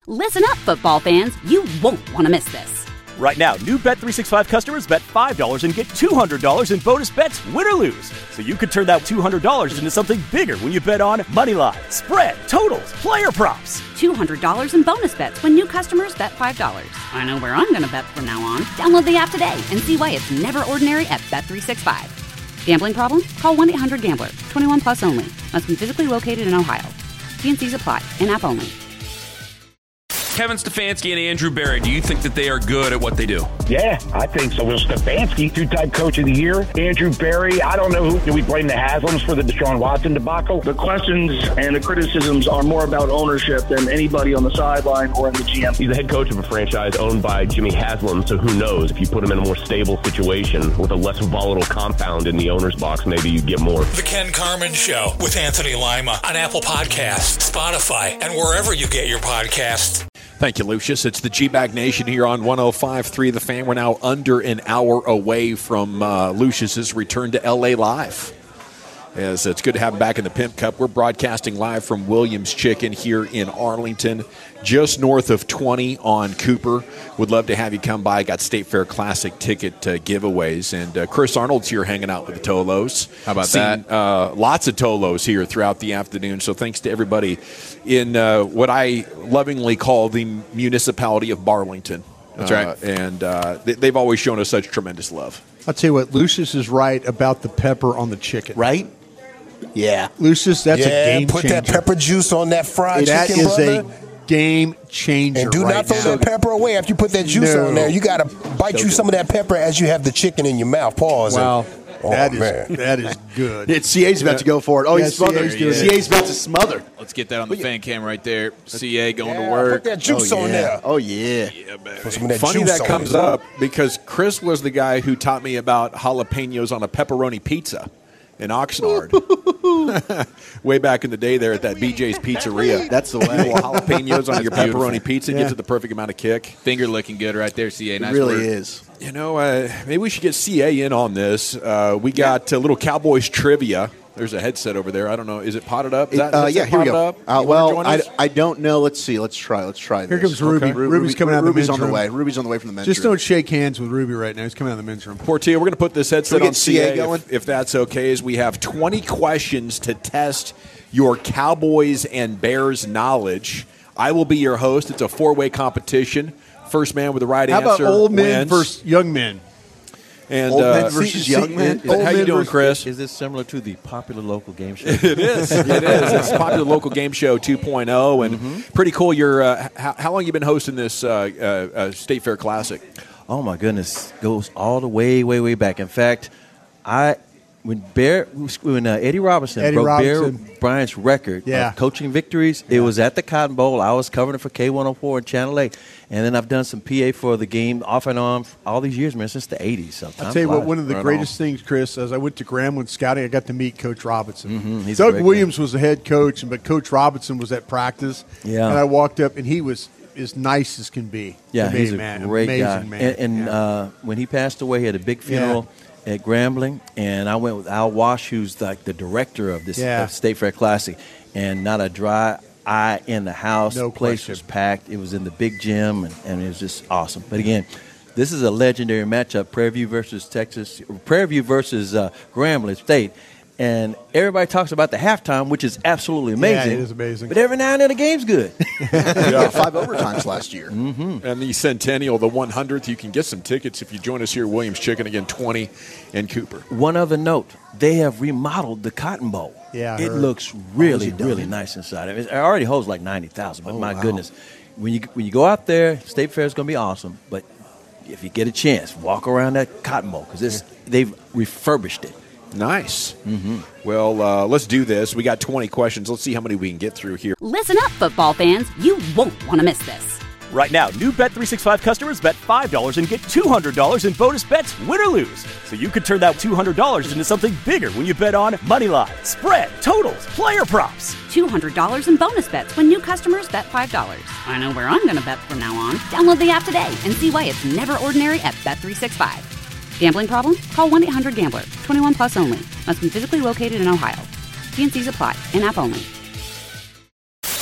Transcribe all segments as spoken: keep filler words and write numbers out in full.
Listen up, football fans. You won't want to miss this. Right now, new Bet three sixty-five customers bet five dollars and get two hundred dollars in bonus bets, win or lose. So you could turn that two hundred dollars into something bigger when you bet on money line, spread, totals, player props. two hundred dollars in bonus bets when new customers bet five dollars. I know where I'm going to bet from now on. Download the app today and see why it's never ordinary at Bet three sixty-five. Gambling problem? Call one eight hundred gambler. twenty-one plus only. Must be physically located in Ohio. T and C's apply. In-app only. Kevin Stefanski and Andrew Berry, do you think that they are good at what they do? Yeah, I think so. Well, Stefanski, two-time coach of the year. Andrew Berry, I don't know who. Do we blame the Haslams for the Deshaun Watson debacle? The questions and the criticisms are more about ownership than anybody on the sideline or in the G M. He's the head coach of a franchise owned by Jimmy Haslam, so who knows? If you put him in a more stable situation with a less volatile compound in the owner's box, maybe you get more. The Ken Carman Show with Anthony Lima on Apple Podcasts, Spotify, and wherever you get your podcasts. Thank you, Lucius. It's the G-Bag Nation here on one oh five point three The Fan. We're now under an hour away from uh, Lucius's return to L A Live. As it's good to have him back in the Pimp Cup. We're broadcasting live from Williams Chicken here in Arlington, just north of twenty on Cooper. Would love to have you come by. Got State Fair Classic ticket uh, giveaways. And uh, Chris Arnold's here hanging out with the Tolos. How about Seen, that? Uh, lots of Tolos here throughout the afternoon. So thanks to everybody in uh, what I lovingly call the municipality of Barlington. That's right. Uh, and uh, they, they've always shown us such tremendous love. I'll tell you what, Lucius is right about the pepper on the chicken. Right? Yeah. Lucius, that's yeah, a game put changer. That pepper juice on that fried that chicken, is brother. a game changer. And do right not throw now. that pepper away after you put that juice No. on there. You got to bite So you good. some of that pepper as you have the chicken in your mouth. Pause. Wow. And, oh, that is man. that is good. It's C A's about to go for it. Oh, Yeah, he's smothered. C A's doing C A's about to smother. Let's get that on the fan cam right there. C A going Yeah, to work. Put that juice oh, on yeah. there. Oh, yeah. Yeah, baby. Put some of that Funny juice that on comes it. up because Chris was the guy who taught me about jalapenos on a pepperoni pizza in Oxnard. Way back in the day there at that B J's Pizzeria. That's the way. Little jalapenos on your That's beautiful. pepperoni pizza Yeah. gives it the perfect amount of kick. Finger looking good right there, C A. It Nice really work. is. You know, uh, maybe we should get C A in on this. Uh, we got a little Cowboys trivia. There's a headset over there. I don't know. Is it potted up? Is that Uh, headset yeah, here we potted go. up? Uh, You wanna well, join I, us? I don't know. Let's see. Let's try. Let's try this. Here comes Ruby. Okay. Ruby's coming out of the Ruby's men's on the room. way. Ruby's on the way from the men's Just room. don't shake hands with Ruby right now. He's coming out of the men's room. Portia, we're going to put this headset we get on C A, C A going? If, if that's okay, as we have twenty questions to test your Cowboys and Bears knowledge. I will be your host. It's a four-way competition. First man with the right How answer about old men wins. versus young men? And, Old uh, men versus see- young see- men? old How you men doing, versus- Chris? Is this similar to the popular local game show? It is. It is. It's popular local game show two point oh, and Mm-hmm. pretty cool. You're uh, how, how long you been hosting this uh, uh, uh, State Fair Classic? Oh my goodness, goes all the way, way, way back. In fact, I when Bear when uh, Eddie Robinson Eddie broke Robinson. Bear Bryant's record Yeah. of coaching victories, it was at the Cotton Bowl. I was covering it for K one oh four and Channel eight, and then I've done some P A for the game off and on all these years, man, since the eighties. So I'll tell you what, one of the Right greatest things, Chris, as I went to Grambling scouting, I got to meet Coach Robinson. Mhm, he's a Doug great Williams was the head coach, but Coach Robinson was at practice. Yeah. And I walked up, and he was as nice as can be. Yeah, to me, he's a man. great Amazing guy. man. And, and Yeah. uh, when he passed away, he had a big funeral at Grambling, and I went with Al Wash, who's like the director of this Yeah. uh, State Fair Classic, and not a dry eye in the house. No the place question. was packed. It was in the big gym, and, and it was just awesome. But again, this is a legendary matchup: Prairie View versus Texas, Prairie View versus uh, Grambling State. And everybody talks about the halftime, which is absolutely amazing. Yeah, it is amazing. But every now and then the game's good. Yeah, five overtimes last year. Mm-hmm. And the Centennial, the one hundredth, you can get some tickets if you join us here at Williams Chicken, again, twenty in Cooper. One other note, they have remodeled the Cotton Bowl. Yeah, I it heard. looks really, it done? really nice inside. I mean, it already holds like ninety thousand, but Oh, my wow. goodness. When you when you go out there, State Fair is going to be awesome, but if you get a chance, walk around that Cotton Bowl because they've refurbished it. Nice. Mm-hmm. Well, uh, let's do this. We got twenty questions. Let's see how many we can get through here. Listen up, football fans. You won't want to miss this. Right now, new Bet three sixty-five customers bet five dollars and get two hundred dollars in bonus bets, win or lose. So you could turn that two hundred dollars into something bigger when you bet on money line, spread, totals, player props. two hundred dollars in bonus bets when new customers bet five dollars. I know where I'm going to bet from now on. Download the app today and see why it's never ordinary at Bet three sixty-five. Gambling problem? Call one eight hundred gambler. twenty-one plus only. Must be physically located in Ohio. T and C's apply. In-app only.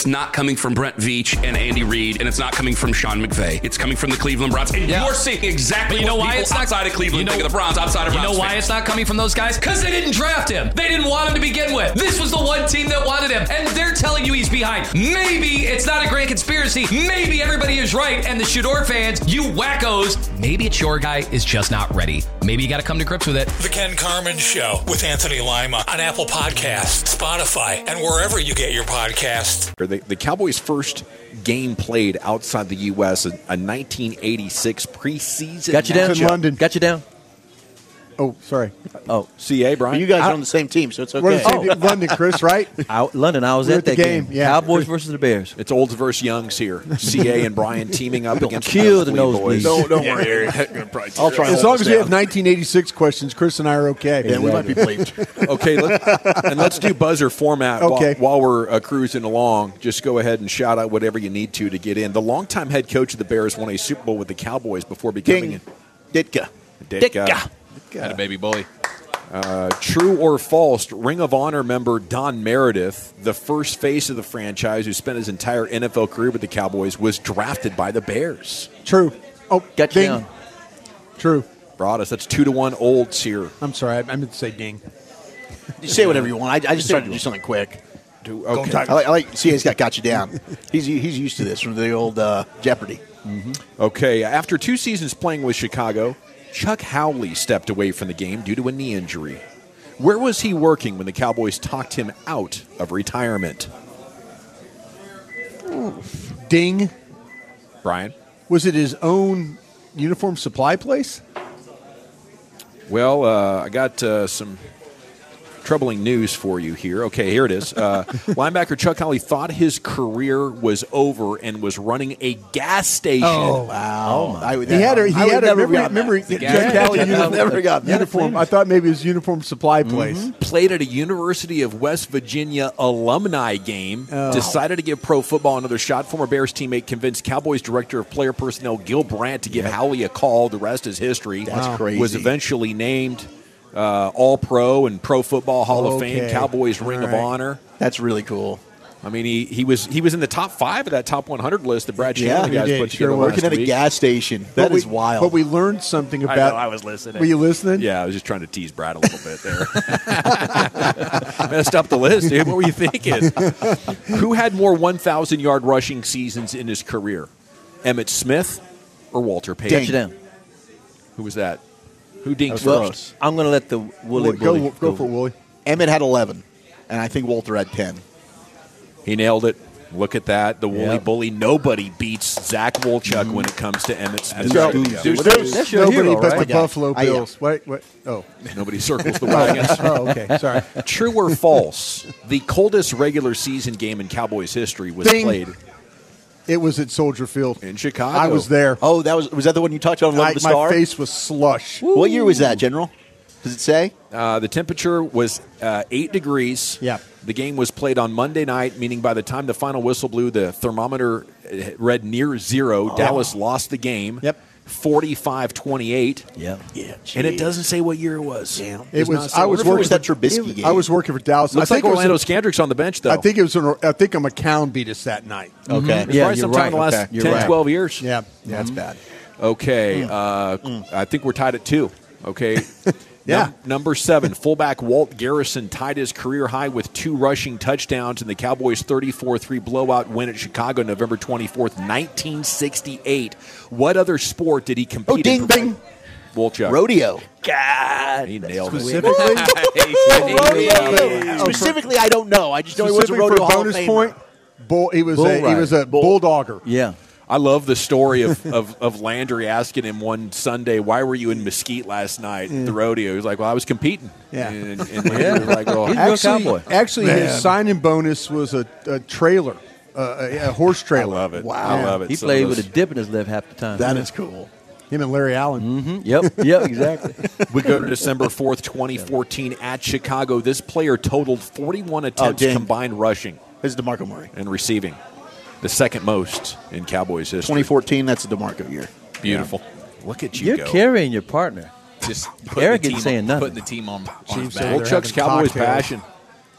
it's not coming from Brent Veach and Andy Reid, and it's not coming from Sean McVay. It's coming from the Cleveland Browns. And Yeah. you're seeing exactly But you know what why people it's not outside of Cleveland you know, think of the Browns, outside of You Browns know why fans. it's not coming from those guys? Because they didn't draft him. They didn't want him to begin with. This was the one team that wanted him, and they're telling you he's behind. Maybe it's not a grand conspiracy. Maybe everybody is right, and the Shador fans, you wackos, maybe it's your guy is just not ready. Maybe you got to come to grips with it. The Ken Carmen Show with Anthony Lima on Apple Podcasts, Spotify, and wherever you get your podcasts. The, the Cowboys' first game played outside the U S, a, a nineteen eighty-six preseason Got you down, matchup. London. Got you down. Oh, sorry. Oh, C A, Brian? You guys are on the same team, so it's We're okay. the same team, London, Chris, right? I, London. I was We're at at the that game. game, yeah. Cowboys versus the Bears. It's olds versus youngs here. C A and Brian teaming up against kill the nosebleed boys. nosebleeds. Don't, don't worry, Eric. I'll try. and As hold long us as we down. have nineteen eighty-six questions, Chris and I are okay. Yeah, we might be bleeped. Okay, let, and let's do buzzer format Okay. while, while we're uh, cruising along. Just go ahead and shout out whatever you need to to get in. The longtime head coach of the Bears won a Super Bowl with the Cowboys before becoming King Ditka. a Ditka. Had a baby bully. Uh, true or false, Ring of Honor member Don Meredith, the first face of the franchise who spent his entire N F L career with the Cowboys, was drafted by the Bears. True. Oh, Got you ding. down. True. Brought us. That's two to one olds here. I'm sorry. I, I meant to say ding. You say whatever you want. I, I just tried to do something quick. Do, okay. I like, I like C A's got got you down. He's he's used to this from the old uh, Jeopardy. Okay, after two seasons playing with Chicago, Chuck Howley stepped away from the game due to a knee injury. Where was he working when the Cowboys talked him out of retirement? Ding. Brian? Was it his own uniform supply place? Well, uh, I got uh, some troubling news for you here. Okay, here it is. Uh, linebacker Chuck Howley thought his career was over and was running a gas station. Oh, wow. I would, He had a he I would had a never remember, gotten remember that. Chuck Howley uniform. Never got that. uniform. I thought maybe it was uniform supply place. Played at a University of West Virginia alumni game. Oh. Decided to give pro football another shot. Former Bears teammate convinced Cowboys director of player personnel Gil Brandt to give Howley a call. The rest is history. That's Wow. crazy. Was eventually named uh, All-Pro and Pro Football Hall of Okay. Fame. Cowboys Ring All of right. Honor. That's really cool. I mean, he, he was he was in the top five of that top one hundred list that Brad Yeah, Shannon he guys did. put Sure together was. last Working at a week. gas station. That But is we, wild. But we learned something I about. know, I was listening. Were you listening? Yeah, I was just trying to tease Brad a little bit there. Messed up the list, dude. What were you thinking? Who had more one thousand yard rushing seasons in his career? Emmett Smith or Walter Payton? Got you down. Who was that? Who dinked Well, first? I'm going to let the Wooly Woolly, go, Bully go for it, Wooly. Emmett had eleven, and I think Walter had ten. He nailed it. Look at that. The Woolly Yep. Bully. Nobody beats Zach Wolchuk when it comes to Emmett Smith. Go. Dude, There's That's your nobody hero, but right? the Buffalo I- Bills. Wait, what? Oh. Nobody circles the wagons. Oh, okay. Sorry. True or false? The coldest regular season game in Cowboys history was Ding. played It was at Soldier Field. in Chicago. I was there. Oh, that was was that the one you talked on Love I, of the my Star? face was slush. What year was that, General? Does it say? Uh, the temperature was uh, eight degrees. Yeah. The game was played on Monday night, meaning by the time the final whistle blew, the thermometer uh, read near zero. Dallas lost the game. Yep. forty-five twenty-eight. Yeah. Yeah. And it doesn't say what year it was. Damn. It Does was. not say I what was year it Where working was that for- Trubisky game? I was working for Dallas. Looks I like think it was Orlando a- Scandrick's on the bench, though. I think it was. An, I think a McCown beat us that night. Okay. It's Yeah, probably you're sometime right. in the last Okay. You're ten, right. twelve years. Yeah. Yeah, that's bad. Okay. Uh, I think we're tied at two. Okay. Yeah. Num- number seven, fullback Walt Garrison tied his career high with two rushing touchdowns in the Cowboys' thirty-four three blowout win at Chicago November twenty-fourth, nineteen sixty-eight. What other sport did he compete Oh, ding, in? bing. Wolchuk. Rodeo. God. He nailed it. Specifically, Rodeo. Specifically, I don't know. I just know he was a specifically rodeo for Hall of bonus Famer. point. Bull, he was Bull a he rider. was a Bull- bulldogger. Yeah. I love the story of, of, of Landry asking him one Sunday, why were you in Mesquite last night at the rodeo? He was like, well, I was competing. Yeah. And, and Landry was like, well, He's a real Actually, cowboy. actually his signing bonus was a, a trailer, uh, a, a horse I trailer. love it. Wow. I love it. He Some played of with those- a dip in his lip half the time. That is cool. Him and Larry Allen. Mm-hmm. Yep. Yep. Exactly. We go to December fourth, twenty fourteen at Chicago. This player totaled forty-one attempts dang. combined rushing This is DeMarco Murray. and receiving, the second most in Cowboys history. twenty fourteen, that's the DeMarco year. Beautiful. Look at you You're go. carrying your partner. Just Eric the isn't team saying on, nothing. Putting the team on, on his Chiefs back. say Old they're Chuck's having Cowboys cocktails. passion.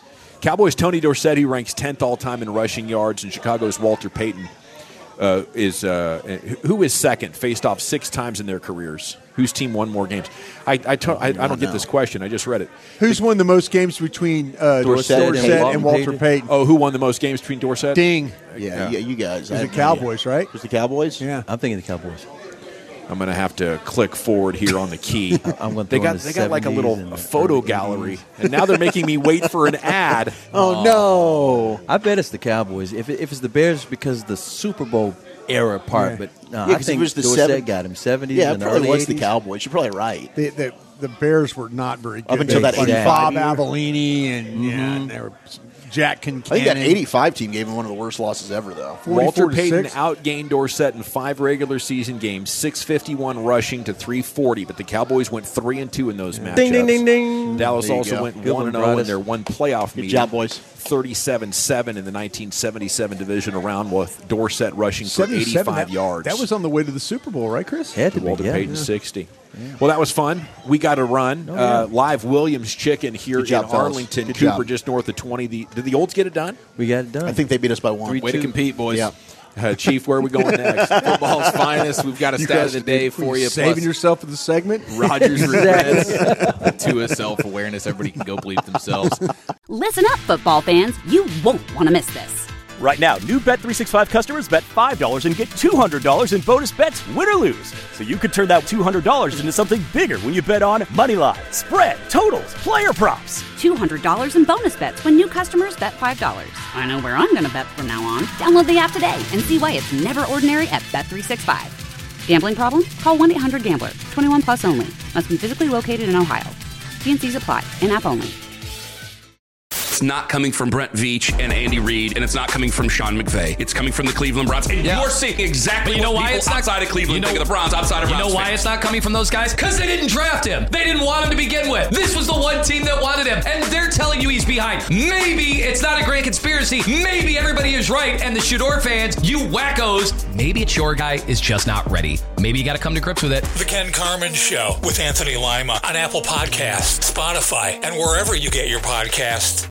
Cowboys' Tony Dorsett, who ranks tenth all-time in rushing yards, and Chicago's Walter Payton uh, is uh, who is second, faced off six times in their careers. Whose team won more games? I I, to, I, I don't get this question. I just read it. Who's won the most games between uh, Dorsett, Dorsett and, and Walter Payton? Payton? Oh, who won the most games between Dorsett? Ding. Yeah, yeah. you guys. It was the Cowboys, right? It was the Cowboys? Yeah. I'm thinking the Cowboys. I'm going to have to click forward here on the key. I'm going to they got the they got like a little a photo gallery, and now they're making me wait for an ad. Oh, no. I bet it's the Cowboys. If, it, if it's the Bears, because of the Super Bowl era part, Yeah. but no, Yeah, I 'cause think it was the Dorsett seven- got him seventies Yeah, it and probably early was the eighties. Cowboys. You're probably right. The, the, the Bears were not very good. Up until They- that like eighty-five Bob year. Avellini and, yeah, and they were Jack Kincannon. I think that eighty-five team gave him one of the worst losses ever, though. Walter Payton six. outgained Dorsett in five regular season games, six fifty-one rushing to three forty, but the Cowboys went three and two in those matchups. Ding, ding, ding, ding. Dallas There you also go. went Good one one, and oh in Broadus. their one playoff Good meeting. job, boys. thirty-seven seven in the nineteen seventy-seven divisional round with Dorset rushing for seventy-seven, eighty-five that, yards. That was on the way to the Super Bowl, right, Chris? Had to be, Walter yeah. Payton sixty. Well, that was fun. We got a run. Oh, uh, yeah. live Williams Chicken here Good job, in fellas. Arlington. Good Cooper job. just north of twenty. The, did the Olds get it done? We got it done. I think they beat us by one. Three, Way to two. compete, boys. Yeah. Uh, Chief, where are we going next? Football's finest. We've got a You stat of guys the day for you. Saving Plus yourself for the segment? Rogers regrets to a self-awareness. Everybody can go bleep themselves. Listen up, football fans. You won't want to miss this. Right now, new Bet three sixty-five customers bet five dollars and get two hundred dollars in bonus bets, win or lose. So you could turn that two hundred dollars into something bigger when you bet on money line, spread, totals, player props. two hundred dollars in bonus bets when new customers bet five dollars. I know where I'm going to bet from now on. Download the app today and see why it's never ordinary at Bet three sixty-five. Gambling problem? Call one eight hundred gambler. twenty-one plus only. Must be physically located in Ohio. T N Cs apply. In-app only. It's not coming from Brent Veach and Andy Reid, and it's not coming from Sean McVay. It's coming from the Cleveland Browns. And Yeah. you're seeing exactly But you know what why people it's not outside of Cleveland you know- think of the Browns, outside of You Browns know why fans. it's not coming from those guys? Because they didn't draft him. They didn't want him to begin with. This was the one team that wanted him, and they're telling you he's behind. Maybe it's not a grand conspiracy. Maybe everybody is right, and the Shador fans, you wackos, maybe it's your guy is just not ready. Maybe you got to come to grips with it. The Ken Carmen Show with Anthony Lima on Apple Podcasts, Spotify, and wherever you get your podcasts.